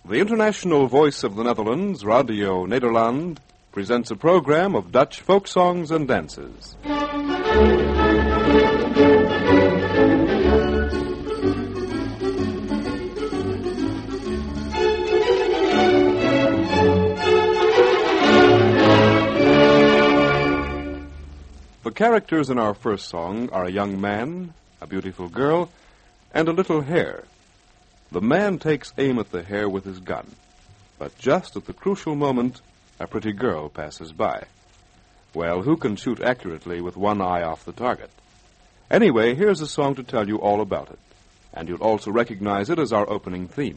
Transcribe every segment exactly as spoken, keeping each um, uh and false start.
The international voice of the Netherlands, Radio Nederland, presents a program of Dutch folk songs and dances. The characters in our first song are a young man, a beautiful girl, and a little hare. The man takes aim at the hare with his gun, but just at the crucial moment, a pretty girl passes by. Well, who can shoot accurately with one eye off the target? Anyway, here's a song to tell you all about it, and you'll also recognize it as our opening theme.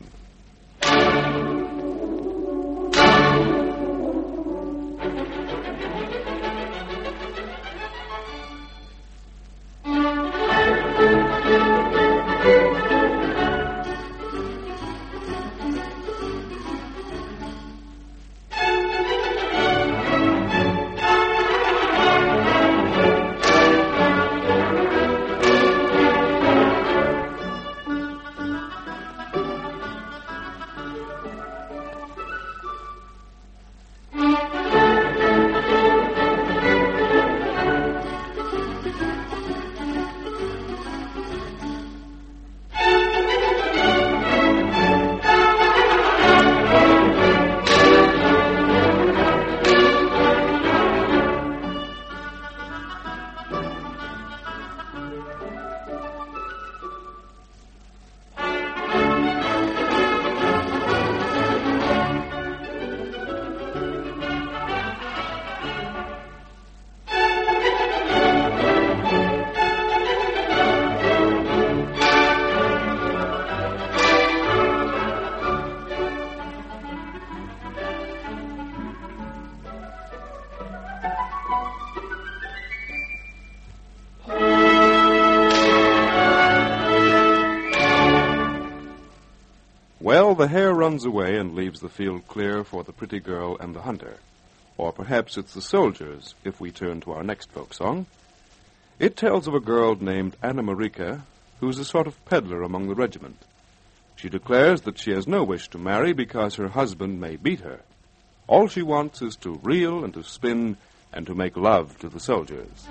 Well, the hare runs away and leaves the field clear for the pretty girl and the hunter. Or perhaps it's the soldiers, if we turn to our next folk song. It tells of a girl named Anna Marika, who's a sort of peddler among the regiment. She declares that she has no wish to marry because her husband may beat her. All she wants is to reel and to spin and to make love to the soldiers.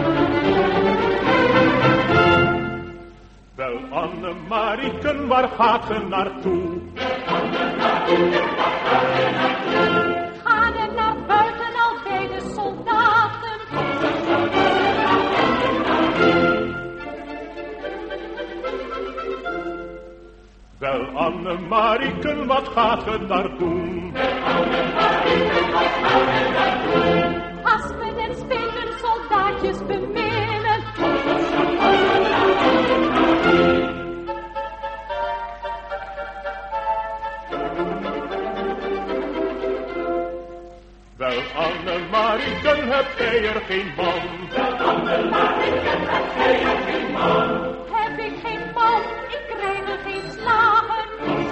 Wel, Anne-Marieken, waar gaat ge naartoe? Gaan er naar buiten al bij de soldaten? Wel, Anne-Marieken, wat gaat ge daar doen? Haspen en spelen, soldaatjes beminnen. Wel, Anne-Marieken, heb jij er geen man? Wel, Anne-Marieken, heb jij er geen man? Heb ik geen man, ik krijg er geen slagen.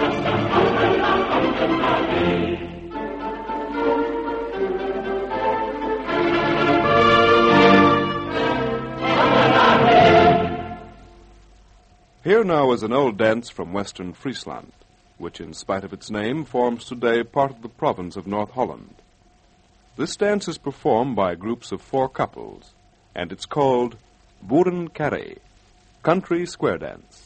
Here now is an old dance from western Friesland, which in spite of its name forms today part of the province of North Holland. This dance is performed by groups of four couples, and it's called Boerenkarree, Country Square Dance.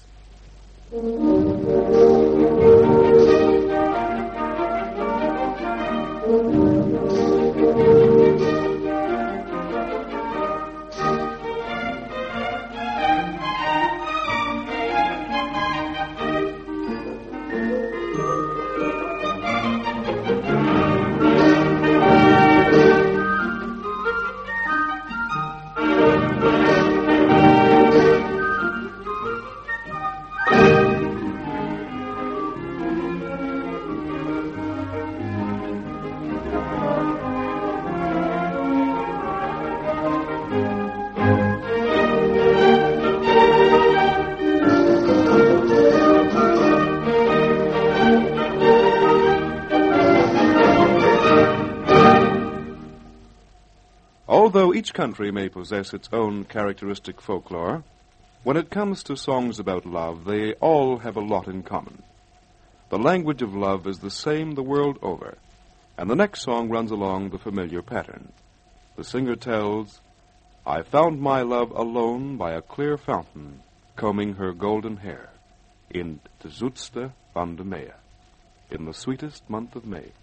Although each country may possess its own characteristic folklore, when it comes to songs about love, they all have a lot in common. The language of love is the same the world over, and the next song runs along the familiar pattern. The singer tells, I found my love alone by a clear fountain, combing her golden hair, in de zoetste van de Mei, in the sweetest month of May.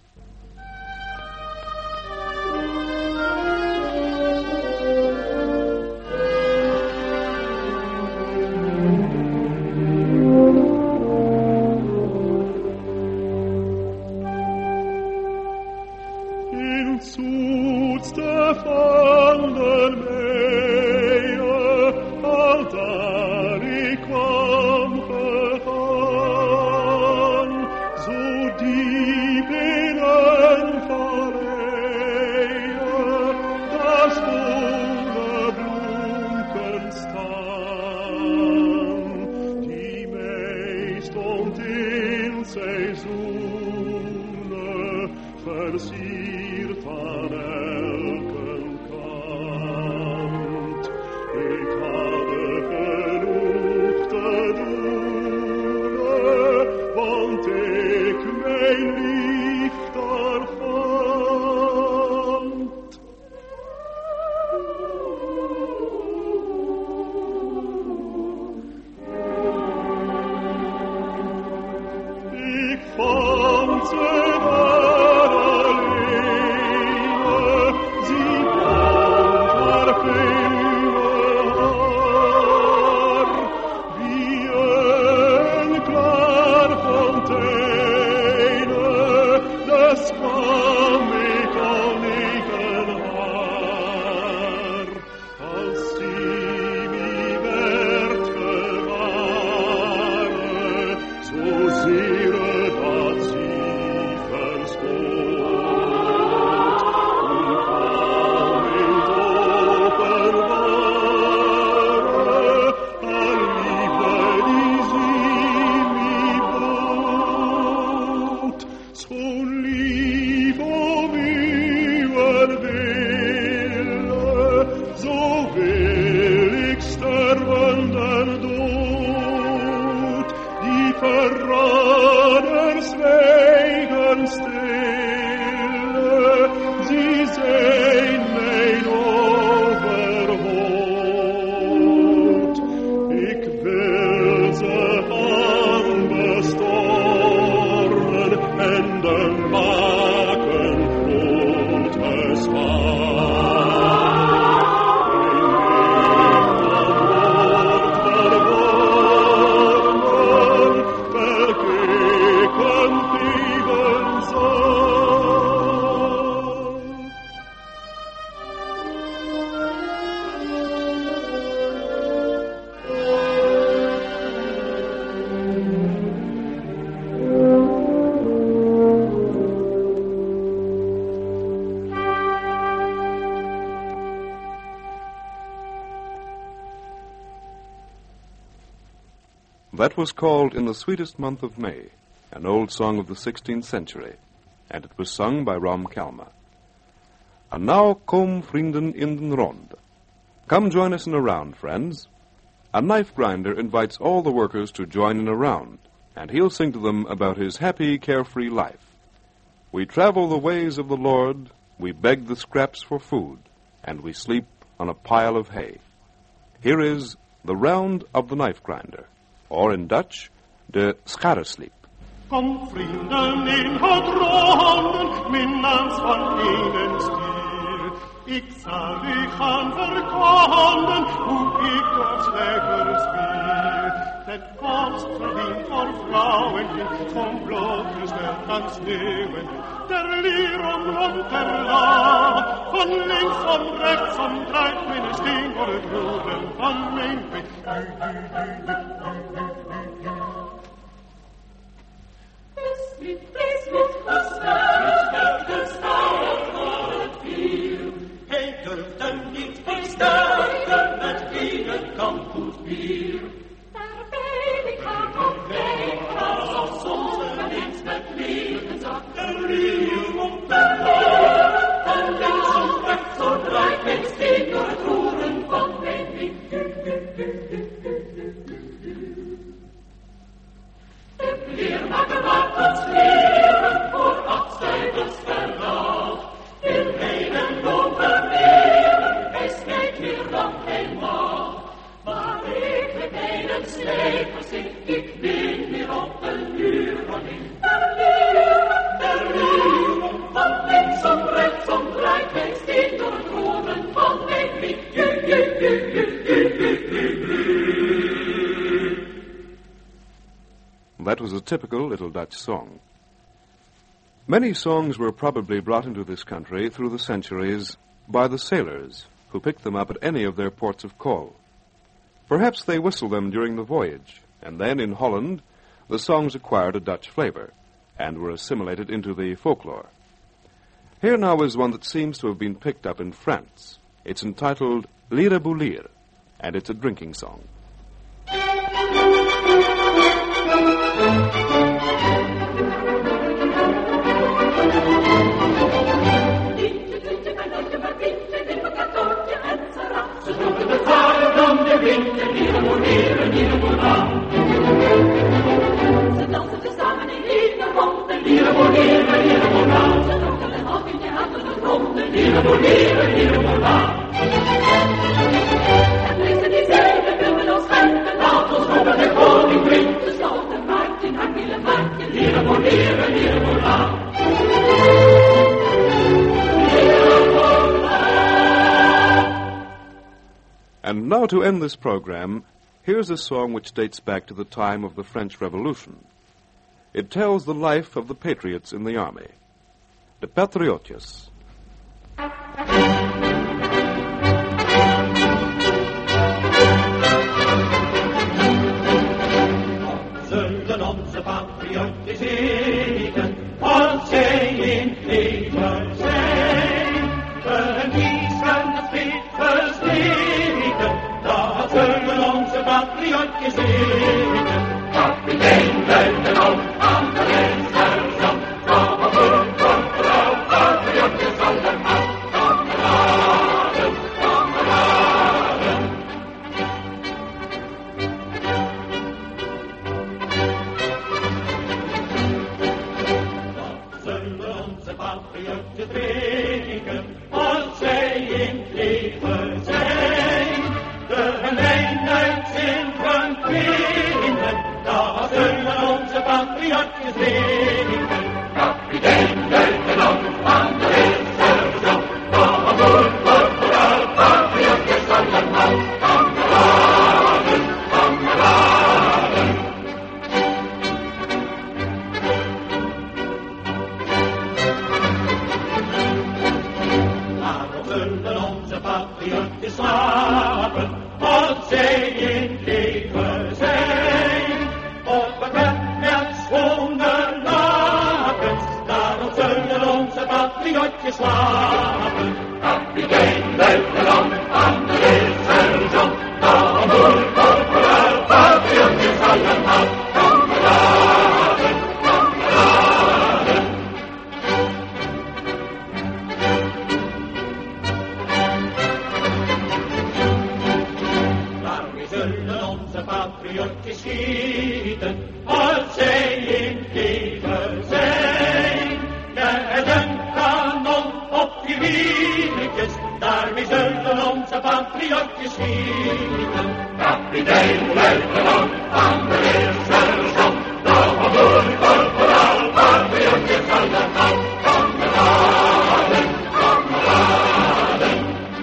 That was called In the Sweetest Month of May, an old song of the sixteenth century, and it was sung by Rom Kalma. And now, kom vrienden in den rond. Come join us in a round, friends. A knife grinder invites all the workers to join in a round, and he'll sing to them about his happy, carefree life. We travel the ways of the Lord, we beg the scraps for food, and we sleep on a pile of hay. Here is The Round of the Knife Grinder, or in Dutch, de Scharesliep. Kom vrienden in het ronden, minnaars van één stier. Ik zal u gaan verkondigen, hoe ik dat lekker spier. Het kost verdient voor vrouwen, van blootgesteld aan sneeuwen. Ter lier om rond ter la, van links, van rechts, van draait mijn steen voor het roeren van mijn bek. Vliet, vlees, vliet, gestaan, gestaan voor het bier. Hij durfde niet versterken met geen kan goed bier. Daarbij ik ga op weg, als zonder niets met leven zag. De rier om de laag, Van links of rechts, zo draait mijn steen door het roeren van mijn wiek. That was a typical little Dutch song. Many songs were probably brought into this country through the centuries by the sailors, who picked them up at any of their ports of call. Perhaps they whistled them during the voyage, and then in Holland the songs acquired a Dutch flavor and were assimilated into the folklore. Here now is one that seems to have been picked up in France. It's entitled Lire Boulir, and it's a drinking song. And now to end this program, here's a song which dates back to the time of the French Revolution. It tells the life of the patriots in the army. De Patriotes. Zullen onze patriotten zingen, als zij in leven zijn. We kiezen het fried versteken, dat zullen onze patriotten zingen. Kapitein luitenant aan de linkerzand, kamervoer, korporaal, patriotjes allemaal, kameraden, kameraden. Wat zullen onze patriotten drinken, als zij in het leven zijn? De lijn uit zilveren kringen, daar zullen onze patriotjes zingen. Kapitein, luitenant, aan de linkerzand, kamervoer, korporaal, patriotjes allemaal, kameraden, kameraden. Waarom zullen onze patriotjes slapen, als zij in het leven zijn? Op het bed met schone lakens, daarom zullen onze patriotjes slapen. Kapitein, luitenant, aan de linkerzand, kamervoer, korporaal, patriotjes allemaal, kameraden, kameraden. Daarmee zullen onze patriotjes schieten, als zij in het leven zijn. Met een kanon op die wieltjes, daarmee zullen onze patriotjes schieten. Kapitein, luitenant, aan de linkerzand, kamervoer, korporaal, patriotjes allemaal, kameraden, kameraden.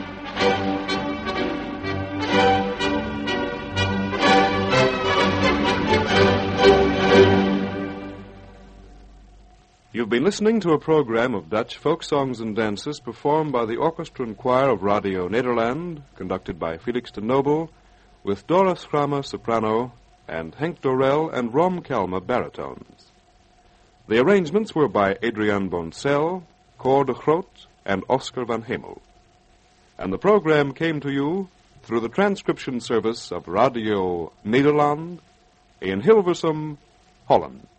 You've been listening to a program of Dutch folk songs and dances performed by the orchestra and choir of Radio Nederland, conducted by Felix de Nobel, with Dora Schramme soprano and Henk Dorel and Rom Kelma baritones. The arrangements were by Adriaan Boncel, Cor de Groot, and Oscar van Hemel. And the program came to you through the transcription service of Radio Nederland in Hilversum, Holland.